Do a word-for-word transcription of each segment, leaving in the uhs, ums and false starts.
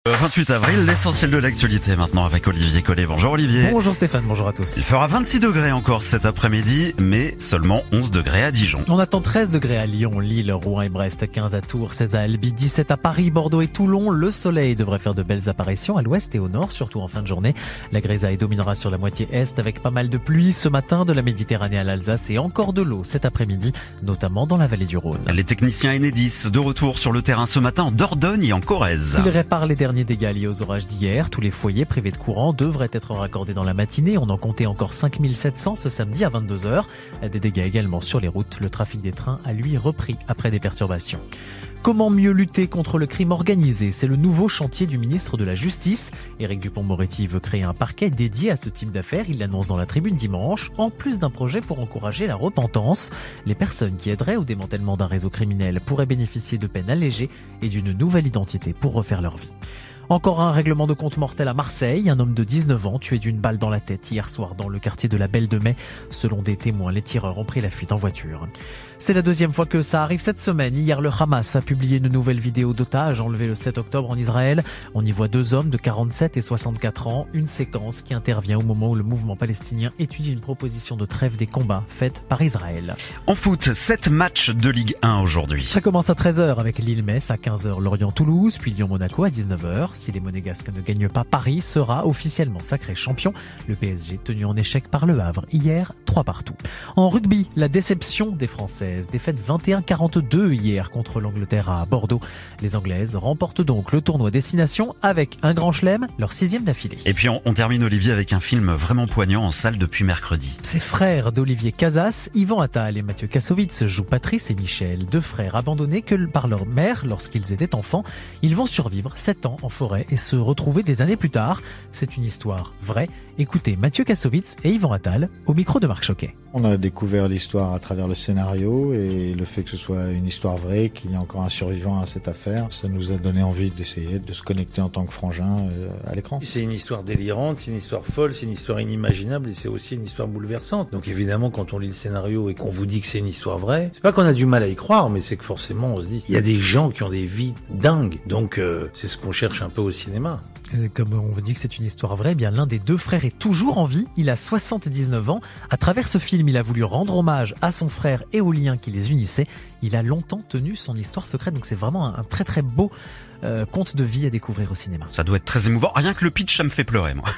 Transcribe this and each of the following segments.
vingt-huit avril, l'essentiel de l'actualité maintenant avec Olivier Collet. Bonjour Olivier. Bonjour Stéphane, bonjour à tous. Il fera vingt-six degrés encore cet après-midi, mais seulement onze degrés à Dijon. On attend treize degrés à Lyon, Lille, Rouen et Brest, quinze à Tours, seize à Albi, dix-sept à Paris, Bordeaux et Toulon. Le soleil devrait faire de belles apparitions à l'ouest et au nord, surtout en fin de journée. La grisaille dominera sur la moitié est avec pas mal de pluie ce matin de la Méditerranée à l'Alsace et encore de l'eau cet après-midi, notamment dans la vallée du Rhône. Les techniciens Enedis de retour sur le terrain ce matin en Dordogne et en Corrèze. Ils réparent les derniers dégâts liés aux orages d'hier. Tous les foyers privés de courant devraient être raccordés dans la matinée. On en comptait encore cinq mille sept cents ce samedi à vingt-deux heures. Des dégâts également sur les routes. Le trafic des trains a lui repris après des perturbations. Comment mieux lutter contre le crime organisé? C'est le nouveau chantier du ministre de la Justice. Éric Dupond-Moretti veut créer un parquet dédié à ce type d'affaires. Il l'annonce dans la Tribune dimanche, en plus d'un projet pour encourager la repentance. Les personnes qui aideraient au démantèlement d'un réseau criminel pourraient bénéficier de peines allégées et d'une nouvelle identité pour refaire leur vie. Encore un règlement de compte mortel à Marseille. Un homme de dix-neuf ans tué d'une balle dans la tête hier soir dans le quartier de la Belle de Mai. Selon des témoins, les tireurs ont pris la fuite en voiture. C'est la deuxième fois que ça arrive cette semaine. Hier, le Hamas a publié une nouvelle vidéo d'otages enlevés le sept octobre en Israël. On y voit deux hommes de quarante-sept et soixante-quatre ans. Une séquence qui intervient au moment où le mouvement palestinien étudie une proposition de trêve des combats faite par Israël. En foot, sept matchs de Ligue un aujourd'hui. Ça commence à treize heures avec Lille-Metz, à quinze heures Lorient-Toulouse, puis Lyon-Monaco à dix-neuf heures. Si les Monégasques ne gagnent pas, Paris sera officiellement sacré champion. Le P S G tenu en échec par Le Havre hier, trois partout. En rugby, la déception des Françaises. Défaite vingt et un à quarante-deux hier contre l'Angleterre à Bordeaux. Les Anglaises remportent donc le tournoi Destination avec un grand chelem, leur sixième d'affilée. Et puis on, on termine Olivier avec un film vraiment poignant en salle depuis mercredi. Ces frères d'Olivier Casas, Yvan Attal et Mathieu Kassovitz jouent Patrice et Michel, deux frères abandonnés que par leur mère lorsqu'ils étaient enfants. Ils vont survivre sept ans en forêt et se retrouver des années plus tard. C'est une histoire vraie. Écoutez Mathieu Kassovitz et Yvan Attal au micro de Marc Choquet. On a découvert l'histoire à travers le scénario et le fait que ce soit une histoire vraie, qu'il y ait encore un survivant à cette affaire, ça nous a donné envie d'essayer de se connecter en tant que frangin à l'écran. C'est une histoire délirante, c'est une histoire folle, c'est une histoire inimaginable et c'est aussi une histoire bouleversante. Donc évidemment, quand on lit le scénario et qu'on vous dit que c'est une histoire vraie, c'est pas qu'on a du mal à y croire, mais c'est que forcément on se dit, il y a des gens qui ont des vies dingues. Donc euh, c'est ce qu'on cherche un peu au cinéma. Comme on vous dit que c'est une histoire vraie, eh bien l'un des deux frères est toujours en vie. Il a soixante-dix-neuf ans. À travers ce film, il a voulu rendre hommage à son frère et aux liens qui les unissaient. Il a longtemps tenu son histoire secrète. Donc c'est vraiment un, un très très beau euh, conte de vie à découvrir au cinéma. Ça doit être très émouvant. Rien que le pitch, ça me fait pleurer, moi.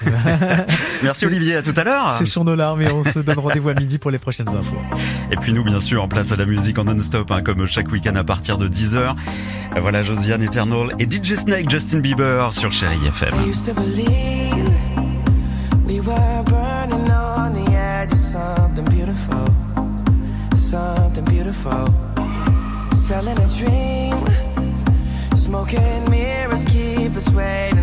Merci Olivier, à tout à l'heure. C'est chaud nos larmes et on se donne rendez-vous à midi pour les prochaines infos. Et puis nous, bien sûr, en place à la musique en non-stop, hein, comme chaque week-end à partir de dix heures. Voilà Josiane Eternal et D J Snake, Justin Bieber sur Chérie F M. We used to believe we were burning on the edge of something beautiful, something beautiful. Selling a dream, smoking mirrors keep us waiting.